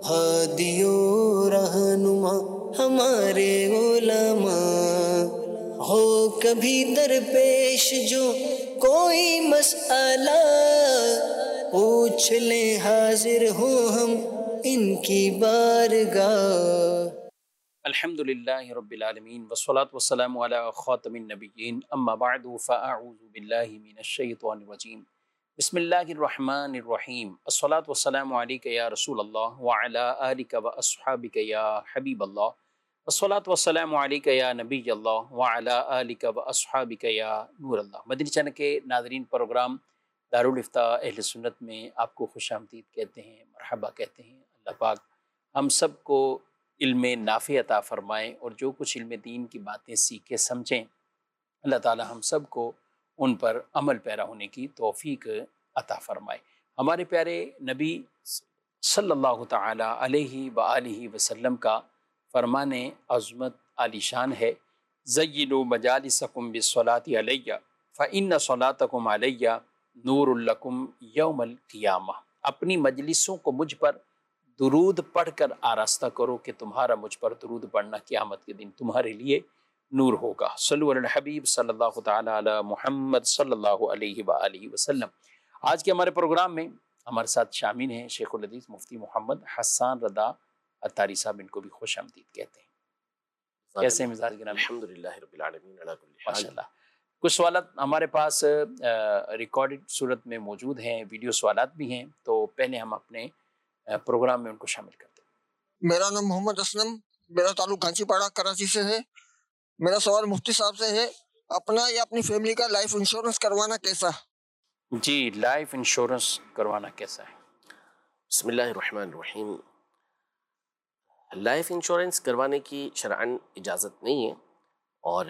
ہادیو رہنما ہمارے علماء، ہو کبھی درپیش جو کوئی مسئلہ، پوچھ لیں حاضر ہوں ہم ان کی بارگاہ۔ الحمد للہ رب العالمین والصلاة والسلام علی خاتم النبیین، اما بعد فاعوذ باللہ من الشیطان الرجیم، بسم اللہ الرحمن الرحیم، الصلاة والسلام علیک یا رسول اللہ وعلی آلک واصحابک یا حبیب اللہ، الصلاة والسلام علیک یا نبی اللہ وعلی آلک واصحابک یا نور اللہ۔ مدنی چینل کے ناظرین، پروگرام دارالافتاء اہل سنت میں آپ کو خوش آمدید کہتے ہیں، مرحبا کہتے ہیں۔ اللہ پاک ہم سب کو علم نافع عطا فرمائیں اور جو کچھ علم دین کی باتیں سیکھے سمجھیں، اللہ تعالی ہم سب کو ان پر عمل پیرا ہونے کی توفیق عطا فرمائے۔ ہمارے پیارے نبی صلی اللہ تعالی علیہ وآلہ وسلم کا فرمان عظمت عالی شان ہے، زینوا مجالسکم بالصلاۃ علیہ فإن صلاتکم علیہ نور لکم یوم القیامہ۔ اپنی مجلسوں کو مجھ پر درود پڑھ کر آراستہ کرو کہ تمہارا مجھ پر درود پڑھنا قیامت کے دن تمہارے لیے نور ہوگا۔ صلو علی الحبیب صلی اللہ تعالی علی محمد صلی اللہ علیہ وآلہ وسلم۔ آج کے ہمارے پروگرام میں ہمارے ساتھ شامل ہیں شیخ الحدیث مفتی محمد حسان رضا عطاری صاحب، ان کو بھی خوش آمدید کہتے ہیں۔ کیسے مزاج گرامی؟ الحمدللہ رب العالمین علی کل حال۔ ماشاءاللہ۔ کچھ سوالات ہمارے پاس ریکارڈڈ صورت میں موجود ہیں، ویڈیو سوالات بھی ہیں، تو پہلے ہم اپنے پروگرام میں ان کو شامل کرتے ہیں۔ میرا نام محمد اسلم، میرا تعلق گھانچی پاڑا کراچی سے ہے۔ میرا سوال مفتی صاحب سے ہے، اپنا یا اپنی فیملی کا لائف انشورنس کروانا کیسا؟ جی، لائف انشورنس کروانا کیسا ہے؟ بسم اللہ الرحمن الرحیم۔ لائف انشورنس کروانے کی شرعاً اجازت نہیں ہے، اور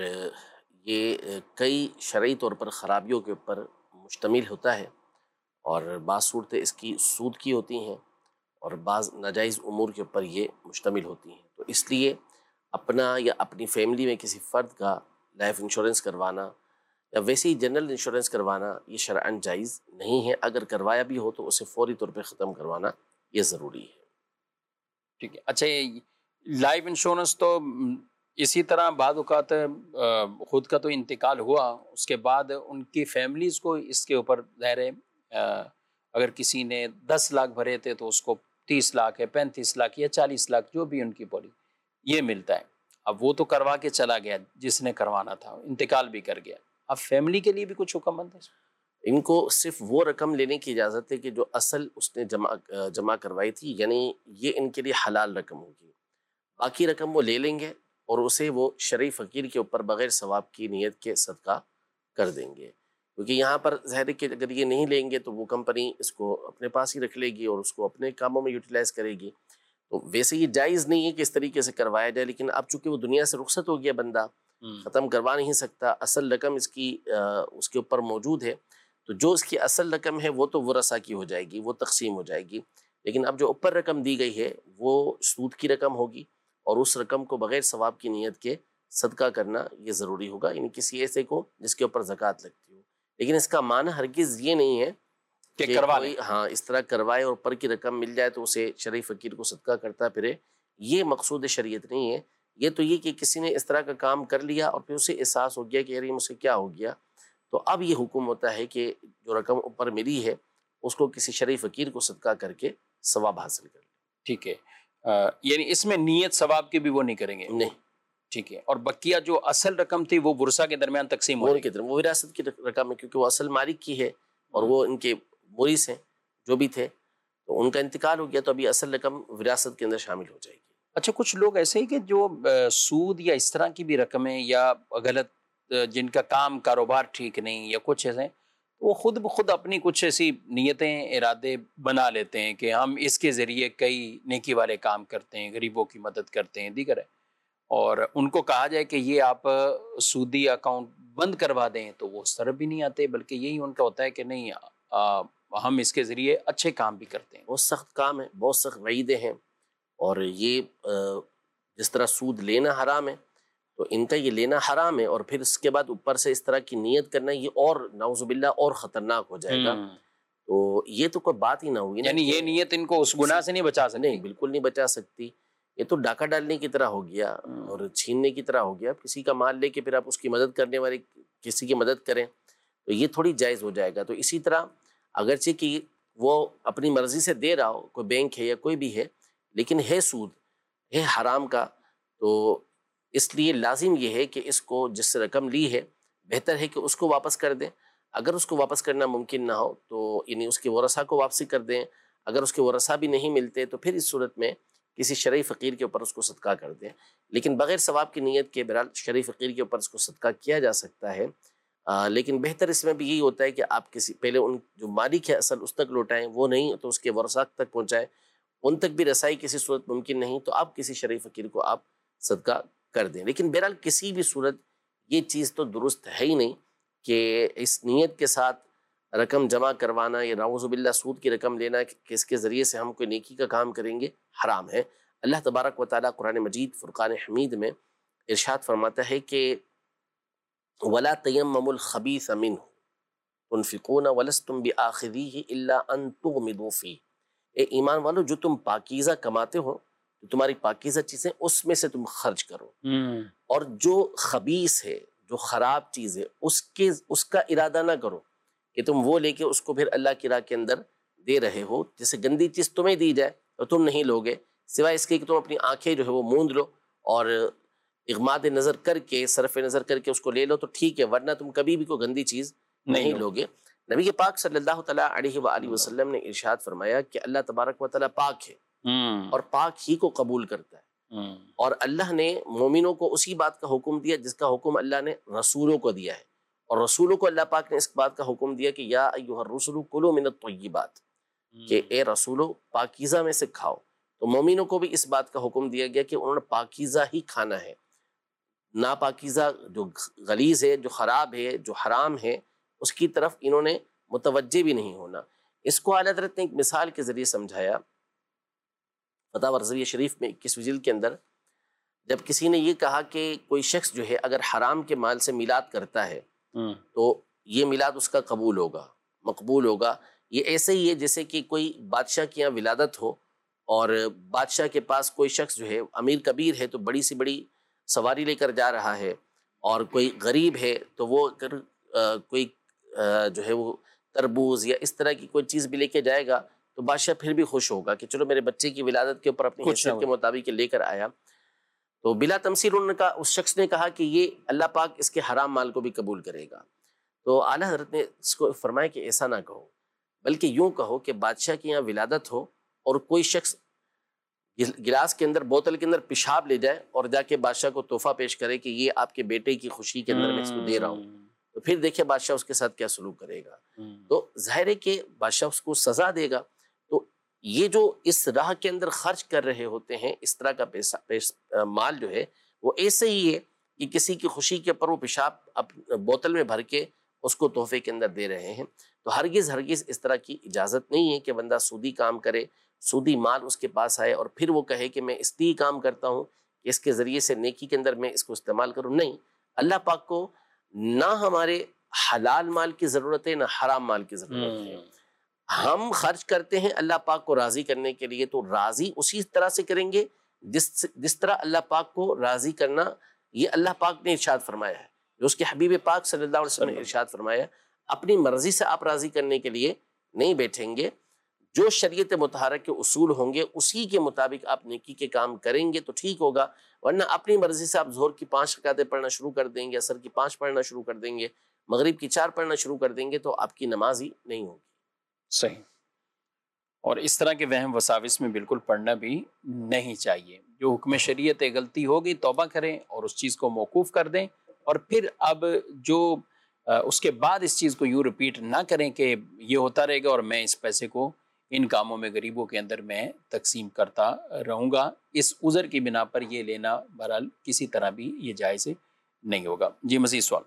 یہ کئی شرعی طور پر خرابیوں کے اوپر مشتمل ہوتا ہے، اور بعض صورتیں اس کی سود کی ہوتی ہیں اور بعض ناجائز امور کے اوپر یہ مشتمل ہوتی ہیں۔ تو اس لیے اپنا یا اپنی فیملی میں کسی فرد کا لائف انشورنس کروانا یا ویسے ہی جنرل انشورنس کروانا یہ شرعاً جائز نہیں ہے۔ اگر کروایا بھی ہو تو اسے فوری طور پہ ختم کروانا یہ ضروری ہے۔ ٹھیک ہے۔ اچھا، یہ لائف انشورنس تو اسی طرح بعض اوقات خود کا تو انتقال ہوا، اس کے بعد ان کی فیملیز کو اس کے اوپر ظاہر ہے اگر کسی نے 10 لاکھ بھرے تھے تو اس کو 30 لاکھ ہے، 35 لاکھ یا 40 لاکھ جو بھی ان کی پوری یہ ملتا ہے۔ اب وہ تو کروا کے چلا گیا جس نے کروانا تھا، انتقال بھی کر گیا، اب فیملی کے لیے بھی کچھ حکم بند ہے؟ ان کو صرف وہ رقم لینے کی اجازت ہے کہ جو اصل اس نے جمع کروائی تھی، یعنی یہ ان کے لیے حلال رقم ہوگی۔ باقی رقم وہ لے لیں گے اور اسے وہ شرعی فقیر کے اوپر بغیر ثواب کی نیت کے صدقہ کر دیں گے، کیونکہ یہاں پر ظاہر ہے کہ اگر یہ نہیں لیں گے تو وہ کمپنی اس کو اپنے پاس ہی رکھ لے گی اور اس کو اپنے کاموں میں یوٹیلائز کرے گی۔ تو ویسے یہ جائز نہیں ہے کہ اس طریقے سے کروایا جائے، لیکن اب چونکہ وہ دنیا سے رخصت ہو گیا بندہ، ختم کروا نہیں سکتا، اصل رقم اس کی اس کے اوپر موجود ہے، تو جو اس کی اصل رقم ہے وہ تو ورثہ کی ہو جائے گی، وہ تقسیم ہو جائے گی، لیکن اب جو اوپر رقم دی گئی ہے وہ سود کی رقم ہوگی، اور اس رقم کو بغیر ثواب کی نیت کے صدقہ کرنا یہ ضروری ہوگا، یعنی کسی ایسے کو جس کے اوپر زکوٰۃ لگتی ہو۔ لیکن اس کا معنی ہرگز یہ نہیں ہے کہ کوئی اس طرح کروائے اور اوپر کی رقم مل جائے تو اسے شرعی فقیر کو صدقہ کرتا پھرے، یہ مقصود شریعت نہیں ہے۔ یہ تو یہ کہ کسی نے اس طرح کا کام کر لیا اور پھر اسے احساس ہو گیا کہ یار یہ مجھ سے کیا ہو گیا، تو اب یہ حکم ہوتا ہے کہ جو رقم اوپر ملی ہے اس کو کسی شرعی فقیر کو صدقہ کر کے ثواب حاصل کر لے۔ ٹھیک ہے، یعنی اس میں نیت ثواب کی بھی وہ نہیں کریں گے؟ نہیں۔ ٹھیک ہے، اور بقیہ جو اصل رقم تھی وہ ورثہ کے درمیان تقسیم ہو گئی؟ وہ وراثت کی رقم ہے، کیونکہ وہ اصل مالک کی ہے اور وہ ان کے مورث ہیں جو بھی تھے، تو ان کا انتقال ہو گیا تو ابھی اصل رقم وراثت کے اندر شامل ہو جائے گی۔ اچھا، کچھ لوگ ایسے ہی کہ جو سود یا اس طرح کی بھی رقمیں یا غلط جن کا کاروبار ٹھیک نہیں یا کچھ ایسے، وہ خود بخود اپنی کچھ ایسی نیتیں ارادے بنا لیتے ہیں کہ ہم اس کے ذریعے کئی نیکی والے کام کرتے ہیں، غریبوں کی مدد کرتے ہیں دیگر ہے، اور ان کو کہا جائے کہ یہ آپ سودی اکاؤنٹ بند کروا دیں تو وہ اس طرف بھی نہیں آتے، بلکہ یہی ان کا ہوتا ہے کہ نہیں ہم اس کے ذریعے اچھے کام بھی کرتے ہیں۔ بہت سخت کام ہے، بہت سخت وعیدیں ہیں، اور یہ جس طرح سود لینا حرام ہے تو ان کا یہ لینا حرام ہے، اور پھر اس کے بعد اوپر سے اس طرح کی نیت کرنا یہ اور نعوذ باللہ اور خطرناک ہو جائے گا تو یہ تو کوئی بات ہی نہ ہوئی نا، یعنی یہ نیت ان کو اس گناہ سے نہیں بچا سکتی؟ نہیں، بالکل نہیں بچا سکتی. یہ تو ڈاکہ ڈالنے کی طرح ہو گیا اور چھیننے کی طرح ہو گیا. کسی کا مال لے کے پھر آپ اس کی مدد کرنے والے کسی کی مدد کریں تو یہ تھوڑی جائز ہو جائے گا. تو اسی طرح اگرچہ کہ وہ اپنی مرضی سے دے رہا ہو، کوئی بینک ہے یا کوئی بھی ہے، لیکن ہے سود، ہے حرام کا، تو اس لیے لازم یہ ہے کہ اس کو جس سے رقم لی ہے بہتر ہے کہ اس کو واپس کر دیں. اگر اس کو واپس کرنا ممکن نہ ہو تو یعنی اس کے ورثاء کو واپسی کر دیں. اگر اس کے ورثاء بھی نہیں ملتے تو پھر اس صورت میں کسی شرعی فقیر کے اوپر اس کو صدقہ کر دیں. لیکن بغیر ثواب کی نیت کے بہرحال شرعی فقیر کے اوپر اس کو صدقہ کیا جا سکتا ہے. لیکن بہتر اس میں بھی یہی ہوتا ہے کہ آپ کسی پہلے ان جو مالک ہے اصل اس تک لوٹائیں، وہ نہیں تو اس کے ورثاء تک پہنچائیں. ان تک بھی رسائی کسی صورت ممکن نہیں تو آپ کسی شرعی فقیر کو آپ صدقہ کر دیں. لیکن بہرحال کسی بھی صورت یہ چیز تو درست ہے ہی نہیں کہ اس نیت کے ساتھ رقم جمع کروانا یا نعوذ باللہ سود کی رقم لینا کہ اس کے ذریعے سے ہم کوئی نیکی کا کام کریں گے، حرام ہے. اللہ تبارک و تعالیٰ قرآن مجید فرقان حمید میں ارشاد فرماتا ہے کہ وَلَا تَيَمَّمُوا الْخَبِيثَ مِنْهُ تُنْفِقُونَ وَلَسْتُمْ بِآخِذِيهِ إِلَّا أَن تُغْمِضُوا فِيهِ. اے ایمان والو، جو تم پاکیزہ کماتے ہو، جو تمہاری پاکیزہ چیزیں، اس میں سے تم خرچ کرو. اور جو خبیث ہے، جو خراب چیز ہے، اس کا ارادہ نہ کرو کہ تم وہ لے کے اس کو پھر اللہ کی راہ کے اندر دے رہے ہو. جیسے گندی چیز تمہیں دی جائے تو تم نہیں لوگے، سوائے اس کے کہ تم اپنی آنکھیں جو ہے وہ موند لو اور اغماد نظر کر کے، صرف نظر کر کے اس کو لے لو تو ٹھیک ہے، ورنہ تم کبھی بھی کوئی گندی چیز نہیں لوگے. نبی پاک صلی اللہ تعالیٰ علیہ وآلہ وسلم نے ارشاد فرمایا کہ اللہ تبارک و تعالیٰ پاک ہے اور پاک ہی کو قبول کرتا ہے. اور اللہ نے مومنوں کو اسی بات کا حکم دیا جس کا حکم اللہ نے رسولوں کو دیا ہے. اور رسولوں کو اللہ پاک نے اس بات کا حکم دیا کہ یا ایھا الرسل کلوا من الطیبات، کہ اے رسولو پاکیزہ میں سے کھاؤ. تو مومنوں کو بھی اس بات کا حکم دیا گیا کہ انہوں نے پاکیزہ ہی کھانا ہے. ناپاکیزہ جو غلیظ ہے، جو خراب ہے، جو حرام ہے، اس کی طرف انہوں نے متوجہ بھی نہیں ہونا. اس کو اعلیٰ حضرت نے ایک مثال کے ذریعے سمجھایا. فتاوی رضویہ شریف میں 21ویں جلد کے اندر جب کسی نے یہ کہا کہ کوئی شخص جو ہے اگر حرام کے مال سے میلاد کرتا ہے تو یہ میلاد اس کا قبول ہوگا، مقبول ہوگا. یہ ایسے ہی ہے جیسے کہ کوئی بادشاہ کی یہاں ولادت ہو اور بادشاہ کے پاس کوئی شخص جو ہے امیر کبیر ہے تو بڑی سی بڑی سواری لے کر جا رہا ہے، اور کوئی غریب ہے تو وہ اگر کوئی جو ہے وہ تربوز یا اس طرح کی کوئی چیز بھی لے کے جائے گا تو بادشاہ پھر بھی خوش ہوگا کہ چلو میرے بچے کی ولادت کے اوپر اپنی حیثیت کے مطابق لے کر آیا. تو بلا تمثیل انہوں نے کہا، اس شخص نے کہا کہ یہ اللہ پاک اس کے حرام مال کو بھی قبول کرے گا. تو اعلیٰ حضرت نے اس کو فرمایا کہ ایسا نہ کہو، بلکہ یوں کہو کہ بادشاہ کی یہاں ولادت ہو اور کوئی شخص گلاس کے اندر، بوتل کے اندر پیشاب لے جائے اور جا کے بادشاہ کو تحفہ پیش کرے کہ یہ آپ کے بیٹے کی خوشی کے اندر میں اس کو دے رہا ہوں، تو پھر دیکھیں بادشاہ اس کے ساتھ کیا سلوک کرے گا. تو ظاہر ہے کہ بادشاہ اس کو سزا دے گا. تو یہ جو اس راہ کے اندر خرچ کر رہے ہوتے ہیں اس طرح کا مال جو ہے وہ ایسے ہی ہے کہ کسی کی خوشی کے اوپر وہ پیشاب بوتل میں بھر کے اس کو تحفے کے اندر دے رہے ہیں. تو ہرگز اس طرح کی اجازت نہیں ہے کہ بندہ سودی کام کرے، سودی مال اس کے پاس آئے اور پھر وہ کہے کہ میں اس لیے کام کرتا ہوں کہ اس کے ذریعے سے نیکی کے اندر میں اس کو استعمال کروں. نہیں، اللہ پاک کو نہ ہمارے حلال مال کی ضرورت ہے نہ حرام مال کی ضرورت ہے. ہم خرچ کرتے ہیں اللہ پاک کو راضی کرنے کے لیے، تو راضی اسی طرح سے کریں گے جس طرح اللہ پاک کو راضی کرنا یہ اللہ پاک نے ارشاد فرمایا ہے، جو اس کے حبیب پاک صلی اللہ علیہ وسلم نے ارشاد فرمایا. اپنی مرضی سے آپ راضی کرنے کے لیے نہیں بیٹھیں گے. جو شریعت مطہرہ کے اصول ہوں گے اسی کے مطابق آپ نیکی کے کام کریں گے تو ٹھیک ہوگا، ورنہ اپنی مرضی سے آپ ظہر کی 5 رکعتیں پڑھنا شروع کر دیں گے، عصر کی 5 پڑھنا شروع کر دیں گے، مغرب کی 4 پڑھنا شروع کر دیں گے تو آپ کی نماز ہی نہیں ہوگی. صحیح. اور اس طرح کے وہم وساوس میں بالکل پڑھنا بھی نہیں چاہیے. جو حکم شریعت غلطی ہوگی توبہ کریں اور اس چیز کو موقوف کر دیں، اور پھر اب جو اس کے بعد اس چیز کو یوں رپیٹ نہ کریں کہ یہ ہوتا رہے گا اور میں اس پیسے کو ان کاموں میں غریبوں کے اندر میں تقسیم کرتا رہوں گا. اس عذر کی بنا پر یہ لینا بہرحال کسی طرح بھی یہ جائز نہیں ہوگا. جی مزید سوال.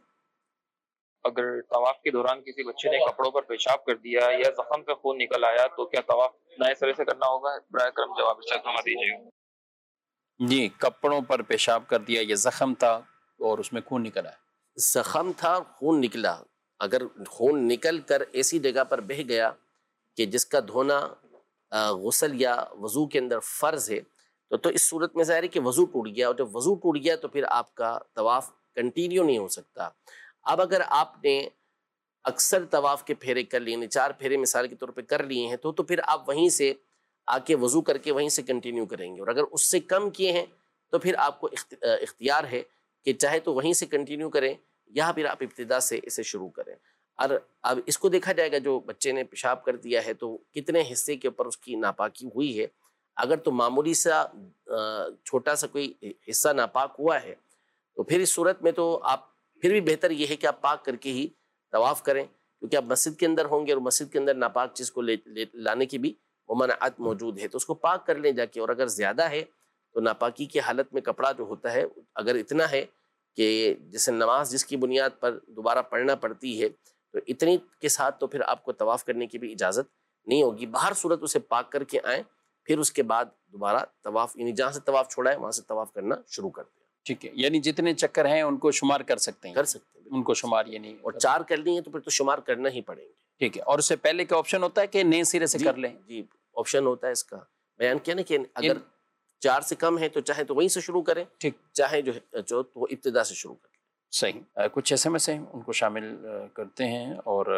اگر طواف کے دوران کسی بچے نے کپڑوں پر پیشاب کر دیا یا زخم پہ خون نکل آیا تو کیا طواف نئے سرے سے کرنا ہوگا؟ براہ کرم جواب فرما دیجیے. جی، کپڑوں پر پیشاب کر دیا، یہ زخم تھا اور اس میں خون نکل آیا. زخم تھا، خون نکلا، اگر خون نکل کر ایسی جگہ پر بہہ گیا کہ جس کا دھونا غسل یا وضو کے اندر فرض ہے، تو اس صورت میں ظاہر ہے کہ وضو ٹوٹ گیا، اور جب وضو ٹوٹ گیا تو پھر آپ کا طواف کنٹینیو نہیں ہو سکتا۔ اب اگر آپ نے اکثر طواف کے پھیرے کر لیے، یعنی 4 پھیرے مثال کے طور پہ کر لیے ہیں، تو پھر آپ وہیں سے آ کے وضو کر کے وہیں سے کنٹینیو کریں گے، اور اگر اس سے کم کیے ہیں تو پھر آپ کو اختیار ہے کہ چاہے تو وہیں سے کنٹینیو کریں یا پھر آپ ابتدا سے اسے شروع کریں۔ اور اب اس کو دیکھا جائے گا، جو بچے نے پیشاب کر دیا ہے تو کتنے حصے کے اوپر اس کی ناپاکی ہوئی ہے۔ اگر تو معمولی سا چھوٹا سا کوئی حصہ ناپاک ہوا ہے تو پھر اس صورت میں تو آپ پھر بھی بہتر یہ ہے کہ آپ پاک کر کے ہی طواف کریں، کیونکہ آپ مسجد کے اندر ہوں گے اور مسجد کے اندر ناپاک چیز کو لانے کی بھی ممانعت موجود ہے، تو اس کو پاک کر لیں جا کے۔ اور اگر زیادہ ہے تو ناپاکی کی حالت میں کپڑا جو ہوتا ہے، اگر اتنا ہے کہ جیسے نماز جس کی بنیاد پر دوبارہ پڑھنا پڑتی ہے، تو اتنی کے ساتھ تو پھر آپ کو طواف کرنے کی بھی اجازت نہیں ہوگی۔ باہر صورت اسے پاک کر کے آئیں، پھر اس کے بعد دوبارہ طواف، یعنی جہاں سے طواف چھوڑا ہے وہاں سے طواف کرنا شروع کر دیں۔ ٹھیک ہے، یعنی جتنے چکر ہیں ان کو شمار کر سکتے ہیں؟ کر سکتے ہیں، ان کو شمار یعنی، اور 4 کر لی ہیں تو پھر تو شمار کرنا ہی پڑیں گے۔ ٹھیک ہے، اور اس سے پہلے کا آپشن ہوتا ہے کہ نئے سرے سے کر لیں؟ جی آپشن ہوتا ہے اس کا، بیان کیا نا کہ اگر 4 سے کم ہے تو چاہے تو وہیں سے شروع کریں، ٹھیک، چاہے جو تو وہ ابتدا سے شروع کریں۔ صحیح۔ کچھ SMS ہیں ان کو شامل کرتے ہیں، اور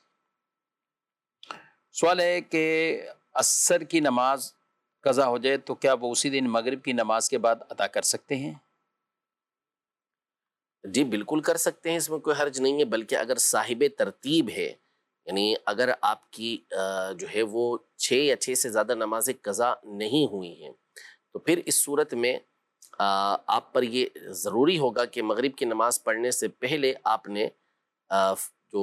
سوال ہے کہ عصر کی نماز قضا ہو جائے تو کیا وہ اسی دن مغرب کی نماز کے بعد ادا کر سکتے ہیں؟ جی بالکل کر سکتے ہیں، اس میں کوئی حرج نہیں ہے، بلکہ اگر صاحب ترتیب ہے، یعنی اگر آپ کی جو ہے وہ 6 یا 6 سے زیادہ نمازیں قضا نہیں ہوئی ہیں، تو پھر اس صورت میں آپ پر یہ ضروری ہوگا کہ مغرب کی نماز پڑھنے سے پہلے آپ نے جو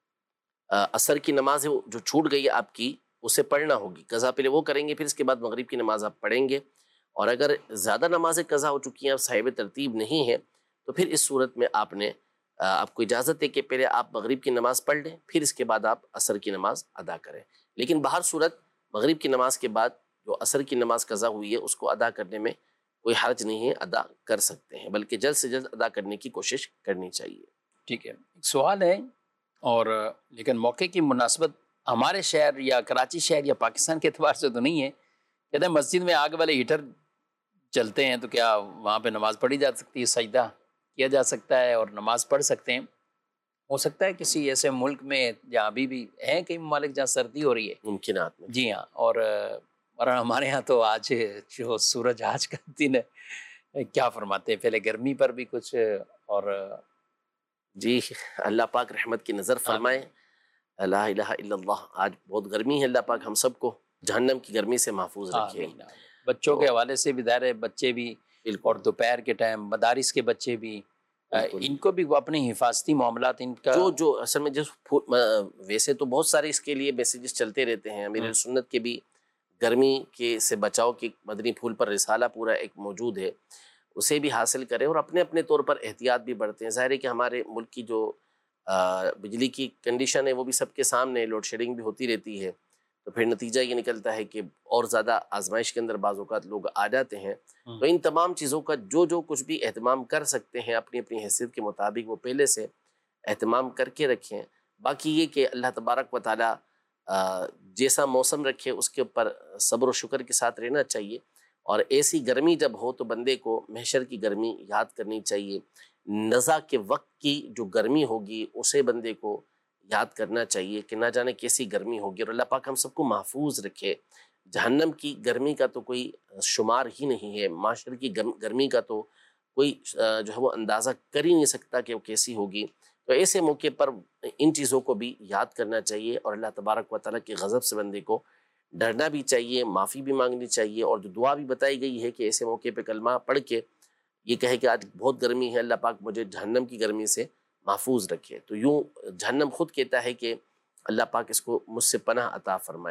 عصر کی نماز ہے جو چھوٹ گئی ہے آپ کی، اسے پڑھنا ہوگی۔ قضا پہلے وہ کریں گے، پھر اس کے بعد مغرب کی نماز آپ پڑھیں گے۔ اور اگر زیادہ نمازیں قضا ہو چکی ہیں، اب صاحب ترتیب نہیں ہے، تو پھر اس صورت میں آپ کو اجازت ہے کہ پہلے آپ مغرب کی نماز پڑھ لیں، پھر اس کے بعد آپ عصر کی نماز ادا کریں۔ لیکن باہر صورت مغرب کی نماز کے بعد جو عصر کی نماز قضا ہوئی ہے اس کو ادا کرنے میں کوئی حرج نہیں ہے، ادا کر سکتے ہیں، بلکہ جلد سے جلد ادا کرنے کی کوشش کرنی چاہیے۔ ٹھیک ہے، ایک سوال ہے، اور لیکن موقع کی مناسبت ہمارے شہر یا کراچی شہر یا پاکستان کے اعتبار سے تو نہیں ہے، کہتے ہیں مسجد میں آگ والے ہیٹر چلتے ہیں تو کیا وہاں پہ نماز پڑھی جا سکتی ہے، سجدہ کیا جا سکتا ہے اور نماز پڑھ سکتے ہیں؟ ہو سکتا ہے کسی ایسے ملک میں جہاں ابھی بھی ہیں کئی ممالک جہاں سردی ہو رہی ہے، ممکنات میں، جی ہاں، اور ہمارے ہاں تو آج جو سورج آج کا دن ہے، کیا فرماتے ہیں؟ پہلے گرمی پر بھی کچھ، اور جی اللہ پاک رحمت کی نظر فرمائے۔ لا الہ الا اللہ، آج بہت گرمی ہے، اللہ پاک ہم سب کو جہنم کی گرمی سے محفوظ رکھے۔ آمین۔ بچوں کے حوالے سے بھی ظاہر ہے، بچے بھی، اور دوپہر کے ٹائم مدارس کے بچے بھی، ان کو بھی وہ اپنی حفاظتی معاملات ان کا جو اصل میں ویسے تو بہت سارے اس کے لیے میسیجز چلتے رہتے ہیں، امیر سنت کے بھی گرمی کے سے بچاؤ کی مدنی پھول پر رسالہ پورا ایک موجود ہے، اسے بھی حاصل کریں اور اپنے اپنے طور پر احتیاط بھی بڑھتے ہیں۔ ظاہر ہے کہ ہمارے ملک کی جو بجلی کی کنڈیشن ہے وہ بھی سب کے سامنے، لوڈ شیڈنگ بھی ہوتی رہتی ہے، تو پھر نتیجہ یہ نکلتا ہے کہ اور زیادہ آزمائش کے اندر بعض اوقات لوگ آ جاتے ہیں۔ تو ان تمام چیزوں کا جو کچھ بھی اہتمام کر سکتے ہیں اپنی اپنی حیثیت کے مطابق وہ پہلے سے اہتمام کر کے رکھیں۔ باقی یہ کہ اللہ تبارک و تعالیٰ جیسا موسم رکھے اس کے اوپر صبر و شکر کے ساتھ رہنا چاہیے، اور ایسی گرمی جب ہو تو بندے کو محشر کی گرمی یاد کرنی چاہیے، نزا کے وقت کی جو گرمی ہوگی اسے بندے کو یاد کرنا چاہیے کہ نہ جانے کیسی گرمی ہوگی، اور اللہ پاک ہم سب کو محفوظ رکھے۔ جہنم کی گرمی کا تو کوئی شمار ہی نہیں ہے، معاشر کی گرمی کا تو کوئی جو ہے وہ اندازہ کر ہی نہیں سکتا کہ وہ کیسی ہوگی۔ تو ایسے موقع پر ان چیزوں کو بھی یاد کرنا چاہیے، اور اللہ تبارک و تعالیٰ کے غضب سے بندے کو ڈرنا بھی چاہیے، معافی بھی مانگنی چاہیے، اور جو دعا بھی بتائی گئی ہے کہ ایسے موقع پہ کلمہ پڑھ کے یہ کہے کہ آج بہت گرمی ہے، اللہ پاک مجھے جہنم کی گرمی سے محفوظ رکھے، تو یوں جہنم خود کہتا ہے کہ اللہ پاک اس کو مجھ سے پناہ عطا فرمائے۔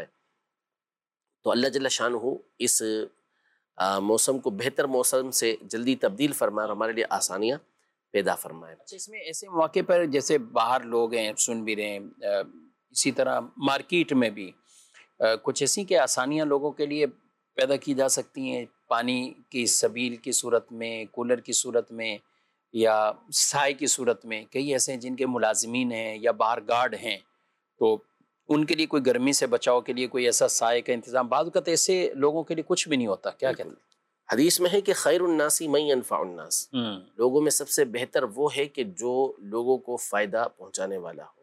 تو اللہ جل شانہ اس موسم کو بہتر موسم سے جلدی تبدیل فرمائے اور ہمارے لیے آسانیاں پیدا فرمائے۔ اچھا، اس میں ایسے مواقع پر جیسے باہر لوگ ہیں سن بھی رہے ہیں، اسی طرح مارکیٹ میں بھی کچھ ایسی کہ آسانیاں لوگوں کے لیے پیدا کی جا سکتی ہیں، پانی کی سبیل کی صورت میں، کولر کی صورت میں، یا سائے کی صورت میں۔ کئی ایسے ہیں جن کے ملازمین ہیں یا باہر گارڈ ہیں، تو ان کے لیے کوئی گرمی سے بچاؤ کے لیے کوئی ایسا سائے کا انتظام؟ بعض اوقات ایسے لوگوں کے لیے کچھ بھی نہیں ہوتا، کیا کہتے ہیں؟ حدیث میں ہے کہ خیر الناس من ينفع الناس، لوگوں میں سب سے بہتر وہ ہے کہ جو لوگوں کو فائدہ پہنچانے والا ہو.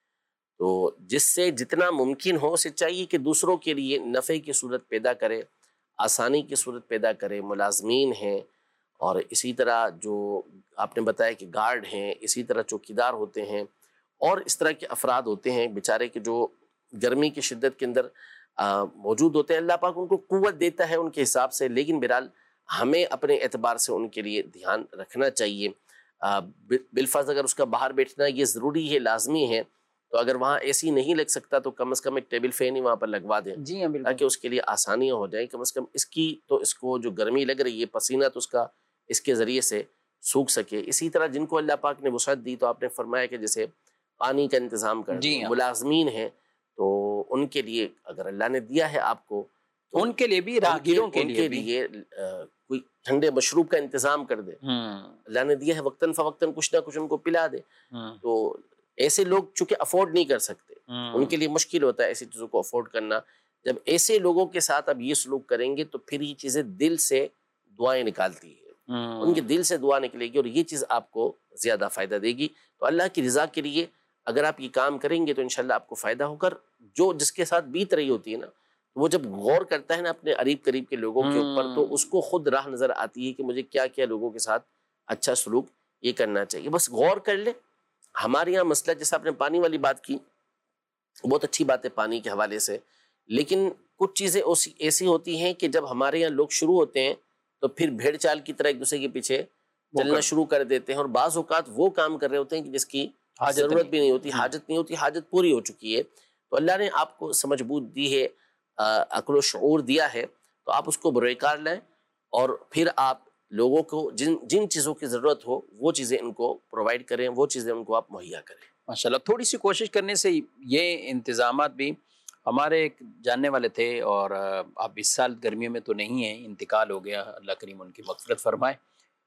تو جس سے جتنا ممکن ہو اسے چاہیے کہ دوسروں کے لیے نفع کی صورت پیدا کرے، آسانی کی صورت پیدا کرے. ملازمین ہیں، اور اسی طرح جو آپ نے بتایا کہ گارڈ ہیں، اسی طرح چوکیدار ہوتے ہیں، اور اس طرح کے افراد ہوتے ہیں بیچارے کہ جو گرمی کی شدت کے اندر موجود ہوتے ہیں. اللہ پاک ان کو قوت دیتا ہے ان کے حساب سے، لیکن بہرحال ہمیں اپنے اعتبار سے ان کے لیے دھیان رکھنا چاہیے. بالفرض اگر اس کا باہر بیٹھنا یہ ضروری ہے، لازمی ہے، تو اگر وہاں اے سی نہیں لگ سکتا تو کم از کم ایک ٹیبل فین ہی وہاں پر لگوا دیں، جی ہاں بالکل، تاکہ اس کے لیے آسانیاں ہو جائیں. کم از کم اس کی تو اس کو جو گرمی لگ رہی ہے، پسینہ تو اس کا اس کے ذریعے سے سوکھ سکے. اسی طرح جن کو اللہ پاک نے وسعت دی تو آپ نے فرمایا کہ جیسے پانی کا انتظام کر جی دیں. ہاں، ملازمین ہیں تو ان کے لیے اگر اللہ نے دیا ہے آپ کو تو ان کے لیے بھی، راہگیروں کے ان لیے کے بھی. لیے کوئی ٹھنڈے مشروب کا انتظام کر دے. اللہ نے دیا ہے وقتاً فوقتاً کچھ نہ کچھ ان کو پلا دے. تو ایسے لوگ چونکہ افورڈ نہیں کر سکتے، ان کے لیے مشکل ہوتا ہے ایسی چیزوں کو افورڈ کرنا. جب ایسے لوگوں کے ساتھ اب یہ سلوک کریں گے تو پھر یہ چیزیں دل سے دعائیں نکالتی ہے، ان کے دل سے دعا نکلے گی اور یہ چیز آپ کو زیادہ فائدہ دے گی. تو اللہ کی رضا کے لیے اگر آپ یہ کام کریں گے تو انشاءاللہ آپ کو فائدہ ہو کر جو جس کے ساتھ بیت رہی ہوتی ہے نا، وہ جب غور کرتا ہے نا اپنے قریب قریب کے لوگوں کے اوپر، تو اس کو خود راہ نظر آتی ہے کہ مجھے کیا کیا لوگوں کے ساتھ اچھا سلوک یہ کرنا چاہیے. بس غور کر لے. ہمارے یہاں مسئلہ جیسے آپ نے پانی والی بات کی، بہت اچھی بات ہے پانی کے حوالے سے، لیکن کچھ چیزیں ایسی ہوتی ہیں کہ جب ہمارے یہاں لوگ شروع ہوتے ہیں تو پھر بھیڑ چال کی طرح ایک دوسرے کے پیچھے چلنا شروع کر دیتے ہیں، اور بعض اوقات وہ کام کر رہے ہوتے ہیں کہ جس کی ضرورت بھی نہیں ہوتی، حاجت نہیں ہوتی، حاجت پوری ہو چکی ہے. تو اللہ نے آپ کو سمجھ بوجھ دی ہے، عقل و شعور دیا ہے، تو آپ اس کو بروئے کار لیں، اور پھر آپ لوگوں کو جن چیزوں کی ضرورت ہو وہ چیزیں ان کو پرووائڈ کریں، وہ چیزیں ان کو آپ مہیا کریں. ماشاءاللہ. تھوڑی سی کوشش کرنے سے یہ انتظامات بھی. ہمارے ایک جاننے والے تھے، اور اب اس سال گرمیوں میں تو نہیں ہے، انتقال ہو گیا، اللہ کریم ان کی مغفرت فرمائے.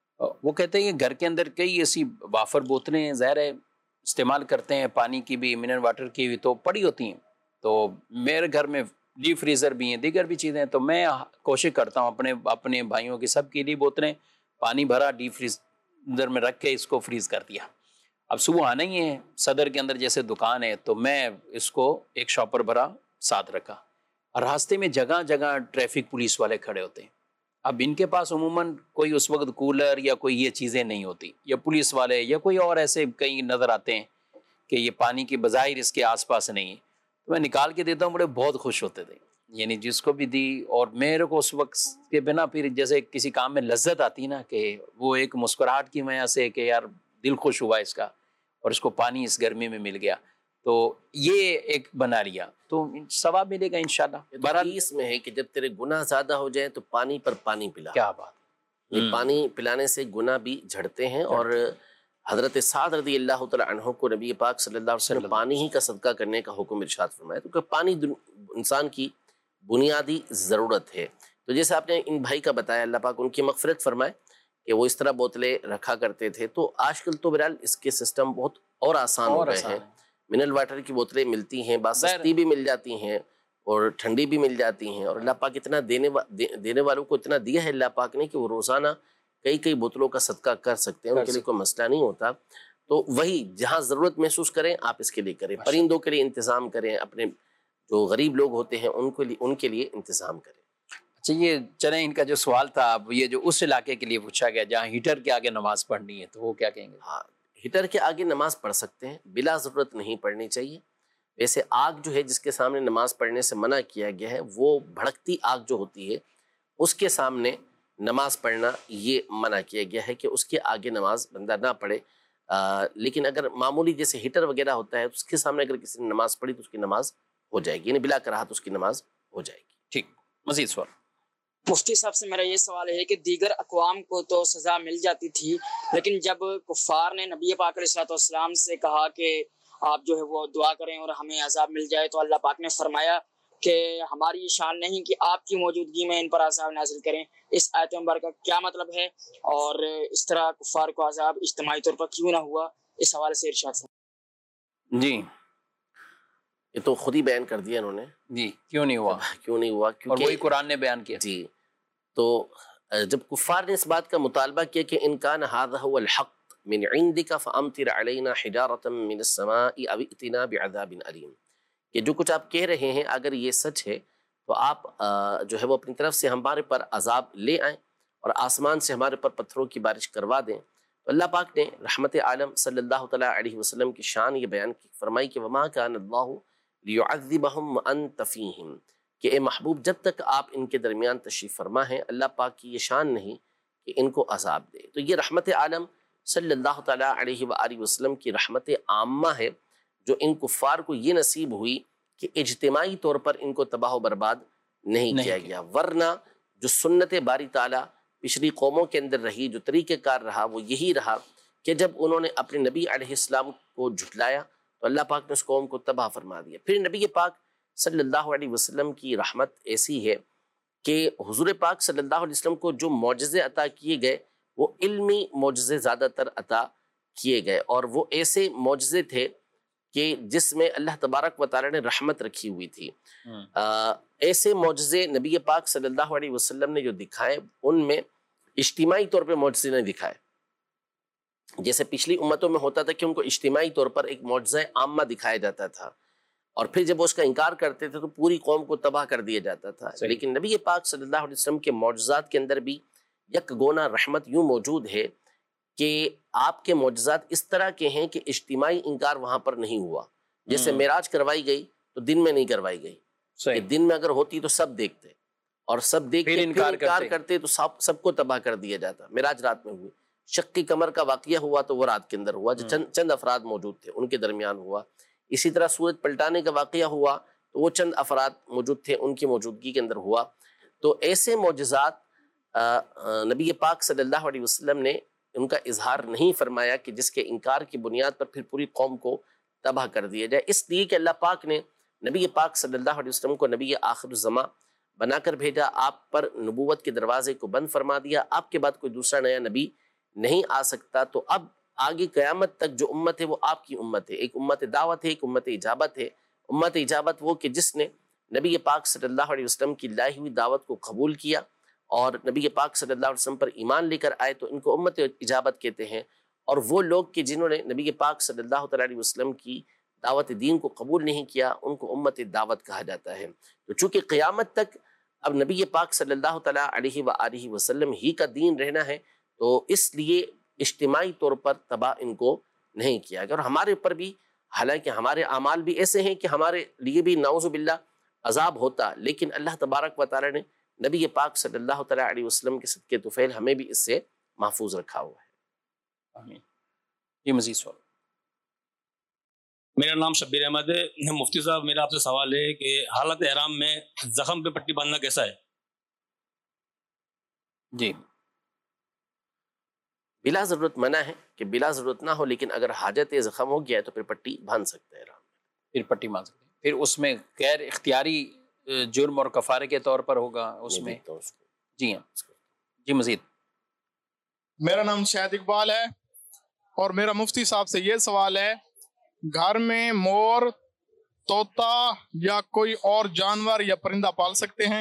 وہ کہتے ہیں کہ گھر کے اندر کئی ایسی وافر بوتلیں ظاہر ہے استعمال کرتے ہیں، پانی کی بھی، منرل واٹر کی بھی، تو پڑی ہوتی ہیں. تو میرے گھر میں ڈیپ فریزر بھی ہیں، دیگر بھی چیزیں ہیں، تو میں کوشش کرتا ہوں اپنے بھائیوں کی سب کے لیے بوتلیں پانی بھرا ڈیپ فریزر میں رکھ کے اس کو فریز کر دیا. اب صبح آنا ہی ہے، صدر کے اندر جیسے دکان ہے، تو میں اس کو ایک شاپر بھرا ساتھ رکھا. اور راستے میں جگہ جگہ ٹریفک پولیس والے کھڑے ہوتے ہیں. اب ان کے پاس عموماً کوئی اس وقت کولر یا کوئی یہ چیزیں نہیں ہوتی، یا پولیس والے یا کوئی اور ایسے کئی نظر آتے ہیں کہ یہ پانی کی بظاہر اس کے آس پاس نہیں ہے، تو میں نکال کے دیتا ہوں. بڑے بہت خوش ہوتے تھے، یعنی جس کو بھی دی. اور میرے کو اس وقت کے بنا پھر جیسے کسی کام میں لذت آتی ہے نا، کہ وہ ایک مسکراہٹ کی وجہ سے کہ یار دل خوش ہوا اس کا، اور اس کو پانی اس گرمی میں مل گیا، تو یہ ایک بنا لیا تو ثواب ملے گا انشاءاللہ. حدیث میں ہے کہ جب تیرے گناہ زیادہ ہو جائیں تو پانی پر پانی پلا. کیا بات. یہ پانی پلانے سے گناہ بھی جھڑتے ہیں. اور حضرت سعد رضی اللہ تعالی عنہ کو نبی پاک صلی اللہ علیہ وسلم پانی ہی کا صدقہ کرنے کا حکم ارشاد فرمایا، تو کہ پانی انسان کی بنیادی ضرورت ہے. تو جیسے آپ نے ان بھائی کا بتایا، اللہ پاک ان کی مغفرت فرمائے کہ وہ اس طرح بوتلیں رکھا کرتے تھے. تو آج کل تو بہرحال اس کے سسٹم بہت اور آسان ہو گئے ہیں. منرل واٹر کی بوتلیں ملتی ہیں، بعض سستی بھی مل جاتی ہیں اور ٹھنڈی بھی مل جاتی ہیں. اور اللہ پاک اتنا دینے والوں کو اتنا دیا ہے اللہ پاک نے کہ وہ روزانہ کئی بوتلوں کا صدقہ کر سکتے ہیں، ان کے لیے کوئی مسئلہ نہیں ہوتا. تو وہی جہاں ضرورت محسوس کریں آپ اس کے لیے کریں. پرندوں کے لیے انتظام کریں، اپنے جو غریب لوگ ہوتے ہیں ان کے لیے انتظام کریں. اچھا، یہ چلیں ان کا جو سوال تھا، اب یہ جو اس علاقے کے لیے پوچھا گیا جہاں ہیٹر کے آگے نماز پڑھنی ہے، تو وہ کیا کہیں گے؟ ہاں، ہیٹر کے آگے نماز پڑھ سکتے ہیں، بلا ضرورت نہیں پڑھنی چاہیے. ویسے آگ جو ہے جس کے سامنے نماز پڑھنے سے منع کیا گیا ہے، وہ بھڑکتی آگ جو ہوتی ہے اس کے سامنے نماز پڑھنا یہ منع کیا گیا ہے کہ اس کے آگے نماز بندہ نہ پڑھے. لیکن اگر معمولی جیسے ہیٹر وغیرہ ہوتا ہے اس کے سامنے اگر کسی نے نماز پڑھی تو اس کی نماز ہو جائے گی، یعنی بلا کراہت اس کی نماز ہو جائے گی. ٹھیک. مزید سوال. مفتی صاحب سے میرا یہ سوال ہے کہ دیگر اقوام کو تو سزا مل جاتی تھی، لیکن جب کفار نے نبی پاک علیہ السلام سے کہا کہ آپ جو ہے وہ دعا کریں اور ہمیں عذاب مل جائے، تو اللہ پاک نے فرمایا کہ ہماری یہ شان نہیں کہ آپ کی موجودگی میں ان پر عذاب نازل کریں. اس آیت مبارکہ کا کیا مطلب ہے، اور اس طرح کفار کو عذاب اجتماعی طور پر کیوں نہ ہوا، اس حوالے سے ارشاد فرمائیں. جی، یہ تو خود ہی بیان کر دیا انہوں نے جی، کیوں نہیں ہوا؟ کیوں نہیں ہوا؟ اور کیونکہ وہی قرآن نے بیان کیا. جی، تو جب کفار نے اس بات کا مطالبہ کیا کہ ان کان ھذا ھو الحق من عندک فامطر علینا حجارۃ من السماء او ائتنا بعذاب علیم، کہ جو کچھ آپ کہہ رہے ہیں اگر یہ سچ ہے تو آپ جو ہے وہ اپنی طرف سے ہمارے پر عذاب لے آئیں اور آسمان سے ہمارے پر پتھروں کی بارش کروا دیں. تو اللہ پاک نے رحمت عالم صلی اللہ تعالیٰ علیہ وسلم کی شان یہ بیان کی، فرمائی کہ وما کان اللہ لیعذبہم وانت فیہم، کہ اے محبوب جب تک آپ ان کے درمیان تشریف فرما ہیں اللہ پاک کی یہ شان نہیں کہ ان کو عذاب دے. تو یہ رحمت عالم صلی اللہ تعالیٰ علیہ وآلہ وسلم کی رحمت عامہ ہے جو ان کفار کو یہ نصیب ہوئی کہ اجتماعی طور پر ان کو تباہ و برباد نہیں کیا گیا. ورنہ جو سنت باری تعالیٰ پچھلی قوموں کے اندر رہی، جو طریقہ کار رہا، وہ یہی رہا کہ جب انہوں نے اپنے نبی علیہ السلام کو جھٹلایا تو اللہ پاک نے اس قوم کو تباہ فرما دیا. پھر نبی پاک صلی اللہ علیہ وسلم کی رحمت ایسی ہے کہ حضور پاک صلی اللہ علیہ وسلم کو جو معجزے عطا کیے گئے وہ علمی معجزے زیادہ تر عطا کیے گئے، اور وہ ایسے معجزے تھے کہ جس میں اللہ تبارک و تعالی نے رحمت رکھی ہوئی تھی. ایسے معجزے نبی پاک صلی اللہ علیہ وسلم نے جو دکھائے ان میں اجتماعی طور پہ معجزے نہیں دکھائے. جیسے پچھلی امتوں میں ہوتا تھا کہ ان کو اجتماعی طور پر ایک معجزہ عامہ دکھایا جاتا تھا اور پھر جب وہ اس کا انکار کرتے تھے تو پوری قوم کو تباہ کر دیا جاتا تھا. لیکن نبی پاک صلی اللہ علیہ وسلم کے معجزات کے اندر بھی یک گونا رحمت یوں موجود ہے کہ آپ کے معجزات اس طرح کے ہیں کہ اجتماعی انکار وہاں پر نہیں ہوا. جیسے معراج کروائی گئی تو دن میں نہیں کروائی گئی، کہ دن میں اگر ہوتی تو سب دیکھتے اور سب دیکھ کے انکار کرتے تو سب کو تباہ کر دیا جاتا. معراج رات میں ہوئی. شق قمر کا واقعہ ہوا تو وہ رات کے اندر ہوا، جو چند افراد موجود تھے ان کے درمیان ہوا. اسی طرح سورج پلٹانے کا واقعہ ہوا تو وہ چند افراد موجود تھے ان کی موجودگی کے اندر ہوا. تو ایسے معجزات نبی پاک صلی اللہ علیہ وسلم نے ان کا اظہار نہیں فرمایا کہ جس کے انکار کی بنیاد پر پھر پوری قوم کو تباہ کر دیا جائے. اس لیے کہ اللہ پاک نے نبی پاک صلی اللہ علیہ وسلم کو نبی آخر الزماں بنا کر بھیجا، آپ پر نبوت کے دروازے کو بند فرما دیا. آپ کے بعد کوئی دوسرا نیا نبی نہیں آ سکتا. تو اب آگے قیامت تک جو امت ہے وہ آپ کی امت ہے. ایک امت دعوت ہے، ایک امت اجابت ہے. امت اجابت وہ کہ جس نے نبی پاک صلی اللہ علیہ وسلم کی لائی ہوئی دعوت کو قبول کیا اور نبی پاک صلی اللہ علیہ وسلم پر ایمان لے کر آئے تو ان کو امت اجابت کہتے ہیں. اور وہ لوگ کہ جنہوں نے نبی پاک صلی اللہ تعالیٰ علیہ وسلم کی دعوت دین کو قبول نہیں کیا ان کو امت دعوت کہا جاتا ہے. تو چونکہ قیامت تک اب نبی پاک صلی اللہ تعالیٰ علیہ وآلہ وسلم ہی کا دین رہنا ہے تو اس لیے اجتماعی طور پر تباہ ان کو نہیں کیا گیا. اور ہمارے اوپر بھی حالانکہ ہمارے اعمال بھی ایسے ہیں کہ ہمارے لیے بھی نعوذ باللہ عذاب ہوتا، لیکن اللہ تبارک و تعالی نے نبی پاک صلی اللہ تعالیٰ علیہ وسلم کے صدقے طفیل ہمیں بھی اس سے محفوظ رکھا ہوا ہے. آمین. یہ مزید سوال. میرا نام شبیر احمد ہے. مفتی صاحب میرا آپ سے سوال ہے کہ حالت احرام میں زخم پہ پٹی باندھنا کیسا ہے؟ جی بلا ضرورت منع ہے کہ بلا ضرورت نہ ہو، لیکن اگر حاجت زخم ہو گیا ہے تو پھر پٹی باندھ سکتا ہے احرام میں. پھر پٹی باندھ سکتے ہیں. پھر اس میں غیر اختیاری جرم اور کفارے کے طور پر ہوگا اس میں. جی ہاں. جی مزید. میرا نام شاہد اقبال ہے اور میرا مفتی صاحب سے یہ سوال ہے، گھر میں مور، طوطا یا کوئی اور جانور یا پرندہ پال سکتے ہیں؟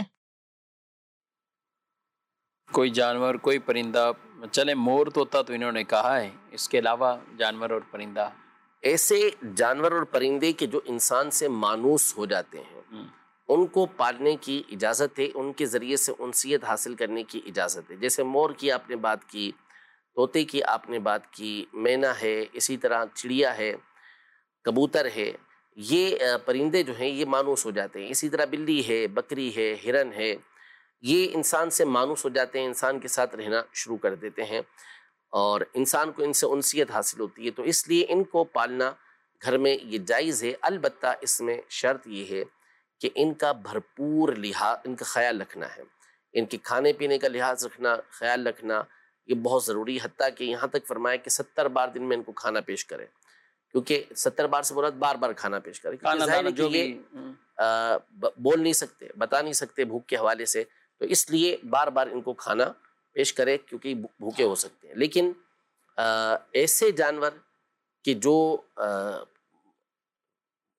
کوئی جانور کوئی پرندہ، چلے مور طوطا تو انہوں نے کہا ہے، اس کے علاوہ جانور اور پرندہ؟ ایسے جانور اور پرندے کے جو انسان سے مانوس ہو جاتے ہیں ان کو پالنے کی اجازت ہے، ان کے ذریعے سے انسیت حاصل کرنے کی اجازت ہے. جیسے مور کی آپ نے بات کی، طوطے کی آپ نے بات کی، مینا ہے، اسی طرح چڑیا ہے، کبوتر ہے. یہ پرندے جو ہیں یہ مانوس ہو جاتے ہیں. اسی طرح بلی ہے، بکری ہے، ہرن ہے، یہ انسان سے مانوس ہو جاتے ہیں، انسان کے ساتھ رہنا شروع کر دیتے ہیں اور انسان کو ان سے انسیت حاصل ہوتی ہے. تو اس لیے ان کو پالنا گھر میں یہ جائز ہے. البتہ اس میں شرط یہ ہے کہ ان کا بھرپور لحاظ، ان کا خیال رکھنا ہے. ان کے کھانے پینے کا لحاظ رکھنا، خیال رکھنا یہ بہت ضروری ہے. حتیٰ کہ یہاں تک فرمایا کہ 70 بار دن میں ان کو کھانا پیش کرے، کیونکہ 70 بار سے مراد بار بار کھانا پیش کرے. ظاہر ہے کہ یہ بول نہیں سکتے، بتا نہیں سکتے بھوک کے حوالے سے، تو اس لیے بار بار ان کو کھانا پیش کرے کیونکہ بھوکے ہو سکتے ہیں. لیکن ایسے جانور کہ جو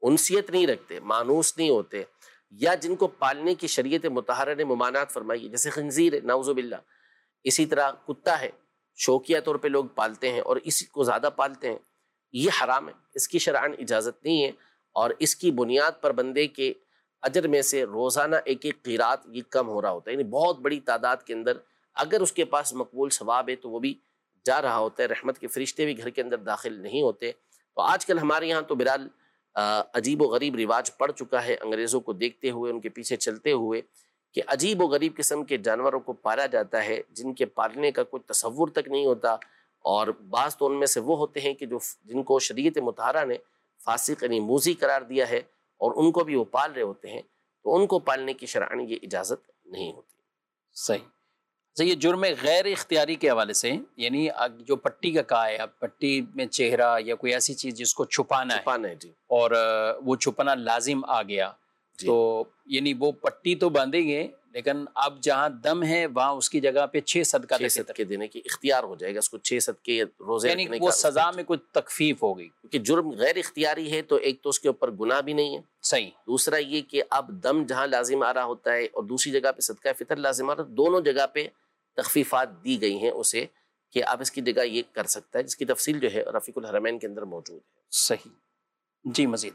انسیت نہیں رکھتے، مانوس نہیں ہوتے، یا جن کو پالنے کی شریعت مطہرہ نے ممانعت فرمائی ہے، جیسے خنزیر ہے نعوذ باللہ، اسی طرح کتا ہے، شوقیہ طور پہ لوگ پالتے ہیں اور اسی کو زیادہ پالتے ہیں، یہ حرام ہے، اس کی شرعاً اجازت نہیں ہے، اور اس کی بنیاد پر بندے کے اجر میں سے روزانہ ایک ایک قیرات یہ کم ہو رہا ہوتا ہے، یعنی بہت بڑی تعداد کے اندر اگر اس کے پاس مقبول ثواب ہے تو وہ بھی جا رہا ہوتا ہے، رحمت کے فرشتے بھی گھر کے اندر داخل نہیں ہوتے۔ تو آج کل ہمارے یہاں تو بہرحال عجیب و غریب رواج پڑ چکا ہے، انگریزوں کو دیکھتے ہوئے، ان کے پیچھے چلتے ہوئے، کہ عجیب و غریب قسم کے جانوروں کو پالا جاتا ہے جن کے پالنے کا کوئی تصور تک نہیں ہوتا، اور بعض تو ان میں سے وہ ہوتے ہیں کہ جن کو شریعت مطہرہ نے فاسق یعنی موذی قرار دیا ہے، اور ان کو بھی وہ پال رہے ہوتے ہیں، تو ان کو پالنے کی شرعاً یہ اجازت نہیں ہوتی۔ صحیح۔ اچھا، یہ جرم غیر اختیاری کے حوالے سے، یعنی جو پٹی کا کہا ہے، اب پٹی میں چہرہ یا کوئی ایسی چیز جس کو چھپانا ہے جی، اور وہ چھپانا لازم آ گیا، جی، تو یعنی وہ پٹی تو باندھیں گے، لیکن اب جہاں دم ہے وہاں اس کی جگہ پہ 6 صدقہ دینے کی اختیار ہو جائے گا، اس کو 6 صدقے روزے یعنی رکھنے وہ کا، سزا میں کچھ تخفیف ہوگی، کیونکہ جرم غیر اختیاری ہے تو ایک تو اس کے اوپر گناہ بھی نہیں ہے، صحیح، دوسرا یہ کہ اب دم جہاں لازم آ رہا ہوتا ہے اور دوسری جگہ پہ صدقہ فطر لازم آ رہا ہے، دونوں جگہ پہ تخفیفات دی گئی ہیں اسے کہ آپ اس کی جگہ یہ کر سکتا ہے، جس کی تفصیل جو ہے رفیق الحرمین کے اندر موجود ہے۔ صحیح جی۔ مزید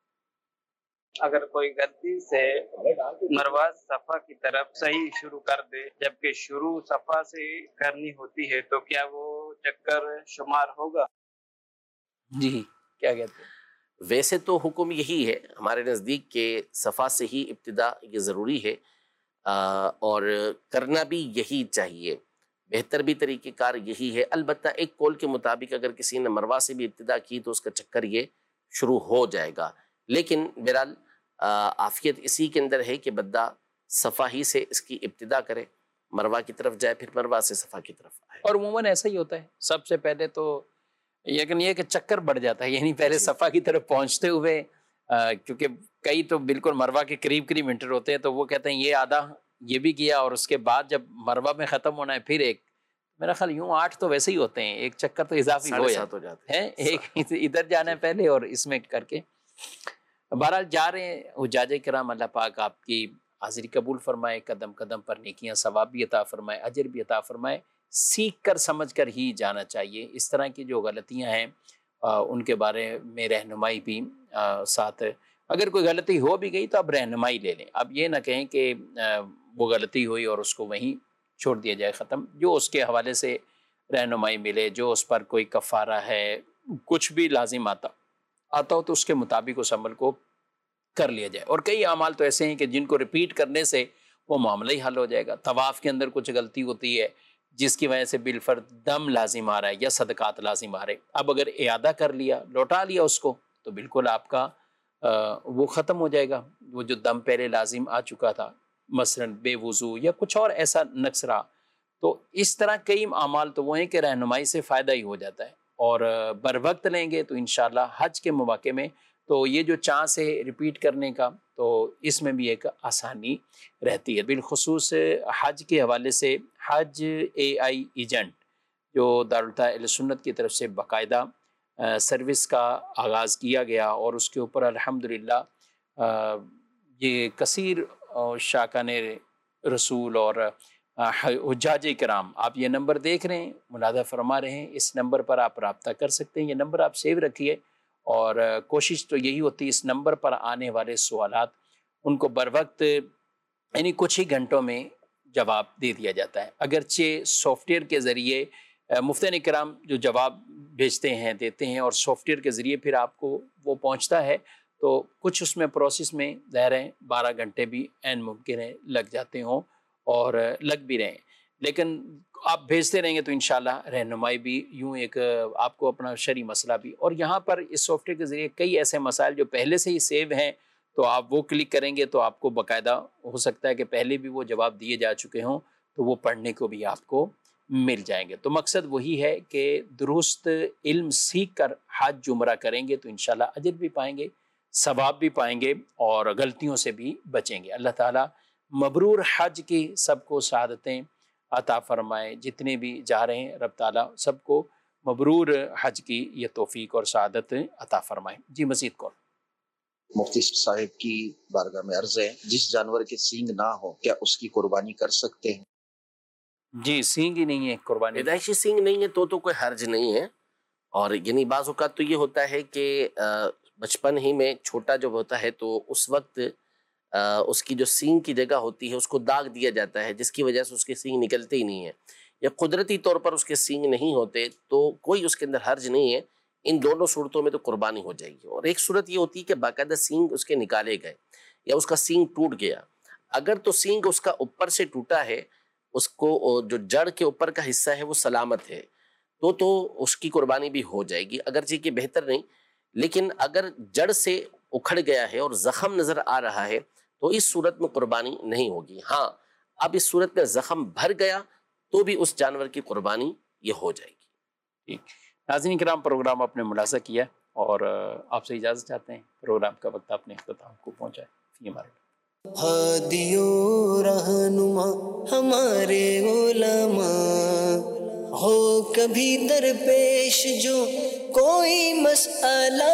اگر کوئی غلطی سے مروہ صفا کی طرف صحیح شروع کر دے جبکہ شروع صفا سے کرنی ہوتی ہے تو کیا وہ چکر شمار ہوگا؟ جی کیا کہتے ہیں؟ ویسے تو حکم یہی ہے ہمارے نزدیک کہ صفا سے ہی ابتدا یہ ضروری ہے، اور کرنا بھی یہی چاہیے، بہتر بھی طریقہ کار یہی ہے۔ البتہ ایک قول کے مطابق اگر کسی نے مروہ سے بھی ابتدا کی تو اس کا چکر یہ شروع ہو جائے گا، لیکن بہرحال عافیت اسی کے اندر ہے کہ بندہ صفا ہی سے اس کی ابتدا کرے، مروہ کی طرف جائے، پھر مروہ سے صفا کی طرف آئے۔ اور عموماً ایسا ہی ہوتا ہے، سب سے پہلے تو لیکن یہ کہ چکر بڑھ جاتا ہے، یعنی پہلے صفا کی طرف پہنچتے ہوئے، کیونکہ کئی تو بالکل مروہ کے قریب قریب انٹر ہوتے ہیں، تو وہ کہتے ہیں یہ آدھا یہ بھی کیا، اور اس کے بعد جب مروہ میں ختم ہونا ہے پھر ایک، میرا خیال یوں 8 تو ویسے ہی ہوتے ہیں، ایک چکر تو اضافی ہو جاتا ہے، ایک ادھر جانا ہے پہلے اور اس میں کر کے۔ بہرحال جا رہے ہیں حجاج کرام، اللہ پاک آپ کی حاضری قبول فرمائے، قدم قدم پر نیکیاں ثواب بھی عطا فرمائے، اجر بھی عطا فرمائے، سیکھ کر سمجھ کر ہی جانا چاہیے۔ اس طرح کی جو غلطیاں ہیں ان کے بارے میں رہنمائی بھی ساتھ، اگر کوئی غلطی ہو بھی گئی تو اب رہنمائی لے لیں، اب یہ نہ کہیں کہ وہ غلطی ہوئی اور اس کو وہیں چھوڑ دیا جائے ختم، جو اس کے حوالے سے رہنمائی ملے، جو اس پر کوئی کفارہ ہے، کچھ بھی لازم آتا ہو تو اس کے مطابق اس عمل کو کر لیا جائے۔ اور کئی اعمال تو ایسے ہیں کہ جن کو ریپیٹ کرنے سے وہ معاملہ ہی حل ہو جائے گا۔ طواف کے اندر کچھ غلطی ہوتی ہے جس کی وجہ سے بالفرض دم لازم آ رہا ہے یا صدقات لازم آ رہے، اب اگر اعادہ کر لیا، لوٹا لیا اس کو، تو بالکل آپ کا وہ ختم ہو جائے گا، وہ جو دم پہلے لازم آ چکا تھا، مثلاً بے وضو یا کچھ اور ایسا نقص رہا۔ تو اس طرح کئی اعمال تو وہ ہیں کہ رہنمائی سے فائدہ ہی ہو جاتا ہے، اور بر وقت لیں گے تو انشاءاللہ حج کے مواقع میں تو یہ جو چانس ہے ریپیٹ کرنے کا، تو اس میں بھی ایک آسانی رہتی ہے۔ بالخصوص حج کے حوالے سے حج AI ایجنٹ جو دارالفتہ سنت کی طرف سے باقاعدہ سروس کا آغاز کیا گیا، اور اس کے اوپر الحمدللہ یہ کثیر شاکان رسول اور حجاج کرام، آپ یہ نمبر دیکھ رہے ہیں، ملاحظہ فرما رہے ہیں، اس نمبر پر آپ رابطہ کر سکتے ہیں، یہ نمبر آپ سیو رکھیے، اور کوشش تو یہی ہوتی ہے اس نمبر پر آنے والے سوالات ان کو بر وقت یعنی کچھ ہی گھنٹوں میں جواب دے دیا جاتا ہے۔ اگرچہ سافٹ ویئر کے ذریعے مفتیان کرام جو جواب بھیجتے ہیں، دیتے ہیں، اور سافٹ ویئر کے ذریعے پھر آپ کو وہ پہنچتا ہے، تو کچھ اس میں پروسیس میں ظاہر ہے 12 گھنٹے بھی عین ممکن ہے لگ جاتے ہوں، اور لگ بھی رہے ہیں، لیکن آپ بھیجتے رہیں گے تو انشاءاللہ رہنمائی بھی یوں ایک آپ کو اپنا شرعی مسئلہ بھی، اور یہاں پر اس سافٹ ویئر کے ذریعے کئی ایسے مسائل جو پہلے سے ہی سیو ہیں، تو آپ وہ کلک کریں گے تو آپ کو باقاعدہ ہو سکتا ہے کہ پہلے بھی وہ جواب دیے جا چکے ہوں، تو وہ پڑھنے کو بھی آپ کو مل جائیں گے۔ تو مقصد وہی ہے کہ درست علم سیکھ کر حج عمرہ کریں گے تو انشاءاللہ اجر بھی پائیں گے، ثواب بھی پائیں گے، اور غلطیوں سے بھی بچیں گے۔ اللہ تعالیٰ مبرور حج کی سب کو سعادتیں عطا فرمائے، جتنے بھی جا رہے ہیں رب تعالیٰ سب کو مبرور حج کی یہ توفیق اور سعادت عطا فرمائے۔ جی مزید کون؟ मुफ्ती साहिब की बारगाह में अर्ज है, जिस जानवर के सींग ना हो क्या उसकी कुर्बानी कर सकते हैं? जी, सींग ही नहीं है कुर्बानी, पैदाइशी सींग नहीं है तो कोई हर्ज नहीं है। और यानी बाज़ औक़ात तो ये होता है कि बचपन ही में छोटा जब होता है तो उस वक्त उसकी जो सींग की जगह होती है उसको दाग दिया जाता है, जिसकी वजह से उसके सींग निकलते ही नहीं है, या कुदरती तौर पर उसके सींग नहीं होते तो कोई उसके अंदर हर्ज नहीं है। इन दोनों सूरतों में तो कुर्बानी हो जाएगी। और एक सूरत ये होती है कि बाकायदा सींग उसके निकाले गए या उसका सींग टूट गया। अगर तो सींग उसका ऊपर से टूटा है, उसको जो जड़ के ऊपर का हिस्सा है वो सलामत है, तो उसकी कुर्बानी भी हो जाएगी, अगरचे कि बेहतर नहीं। लेकिन अगर जड़ से उखड़ गया है और ज़ख़म नज़र आ रहा है तो इस सूरत में कुर्बानी नहीं होगी। हाँ, अब इस सूरत में ज़ख़म भर गया तो भी उस जानवर की कुर्बानी ये हो जाएगी। ठीक, नाज़रीन किराम, प्रोग्राम आपने मुलाज़ा किया और आपसे इजाज़त चाहते हैं। प्रोग्राम का वक्त अपने इख्तिताम को पहुँचा है। फी अमान अल्लाह। हादियो रहनुमा हमारे उलमा, हो कभी दरपेश जो कोई मसला,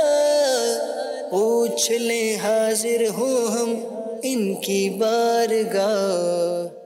पूछ ले हाजिर हो हम इनकी बारगाह।